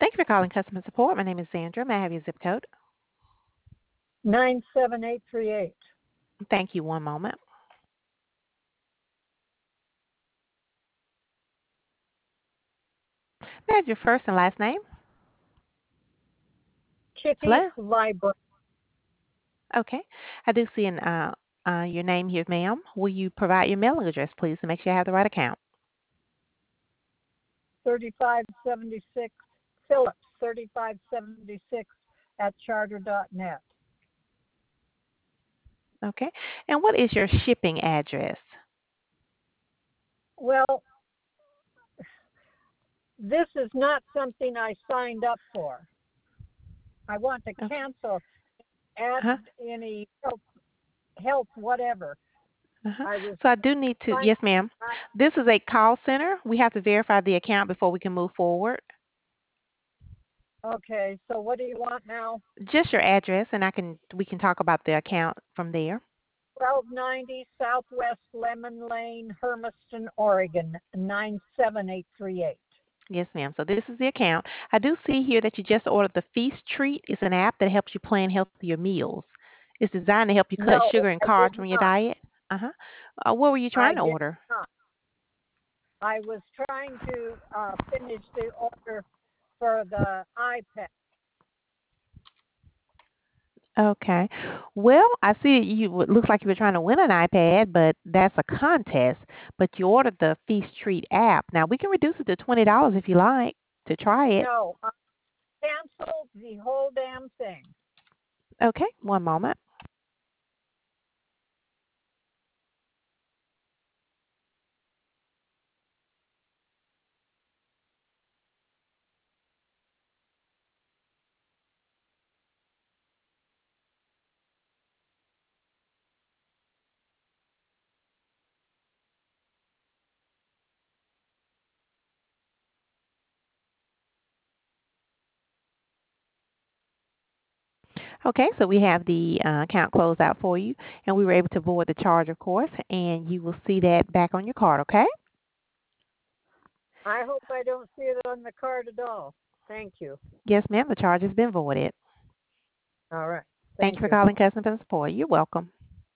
Thank you for calling customer support. My name is Sandra. May I have your zip code? 97838. Thank you. One moment. May I have your first and last name? Kitty Hello? Library. Okay. I do see your name here, ma'am. Will you provide your mailing address, please, to make sure I have the right account? 3576 Phillips, 3576 at charter.net. Okay. And what is your shipping address? Well, this is not something I signed up for. I want to Okay. cancel, add Uh-huh. any help, whatever. Uh-huh. I was So I do need to, trying. yes, ma'am. This is a call center. We have to verify the account before we can move forward. Okay, so what do you want now? Just your address, and we can talk about the account from there. 1290 Southwest Lemon Lane, Hermiston, Oregon, 97838. Yes, ma'am. So this is the account. I do see here that you just ordered the Feast Treat. It's an app that helps you plan healthier meals. It's designed to help you cut No, sugar and I did carbs from your not. diet. Uh-huh. What were you I trying to did order? not. I was trying to finish the order for the iPad. Okay. Well, I see it looks like you were trying to win an iPad, but that's a contest. But you ordered the Feast Treat app. Now we can reduce it to $20 if you like to try it. No, I canceled the whole damn thing. Okay, one moment. Okay, so we have the account closed out for you, and we were able to void the charge, of course, and you will see that back on your card, okay? I hope I don't see it on the card at all. Thank you. Yes, ma'am, the charge has been voided. All right. Thank you Thank for you. calling Customer Support. You're welcome.